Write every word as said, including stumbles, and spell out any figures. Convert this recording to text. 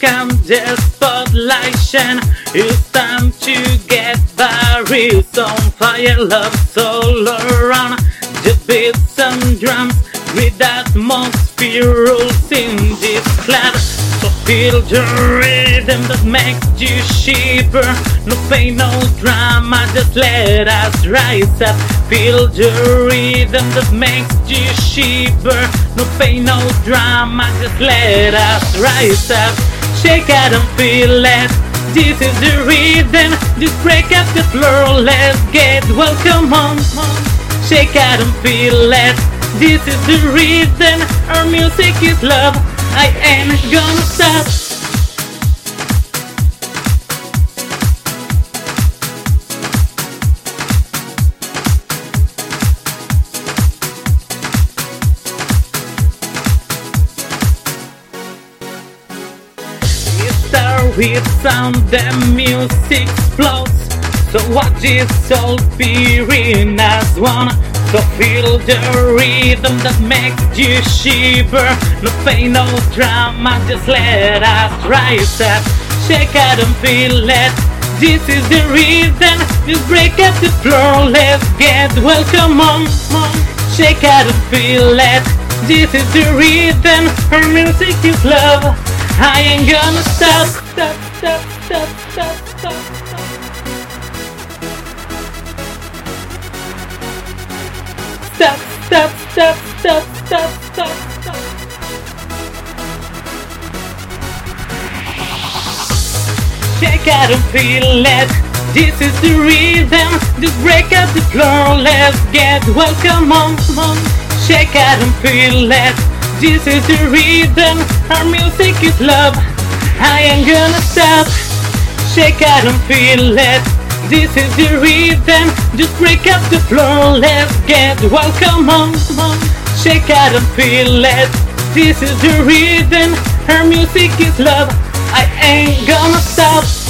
come the spotlight shine. It's time to get buried on fire, love's all around. The beats and drums with atmosphere rules in this club. So feel the rhythm that makes you shiver. No pain, no drama, just let us rise up. Feel the rhythm that makes you shiver. No pain, no drama, just let us rise up. Shake out and feel it. This is the rhythm. Just break up the floor, let's get welcome on. Shake out and feel it. This is the rhythm. Our music is love. I ain't gonna stop. Start with sound, the music explodes. So watch this all feeling as one. So feel the rhythm that makes you shiver. No pain, no drama, just let us rise up. Shake out and feel it. This is the rhythm. Just break up the floor, let's get welcome on. Shake out and feel it. This is the rhythm. Our music is love. I ain't gonna stop, stop, stop, stop, stop, stop, stop. Stop, stop, stop, stop, stop, stop, stop. Shake out and feel it. This is the rhythm. Just break up the floor, let's get welcome on. Shake out and feel it. This is the rhythm. Our music is love. I ain't gonna stop. Shake out and feel it. This is the rhythm. Just break up the floor, let's get welcome on. Shake out and feel it. This is the rhythm. Our music is love. I ain't gonna stop.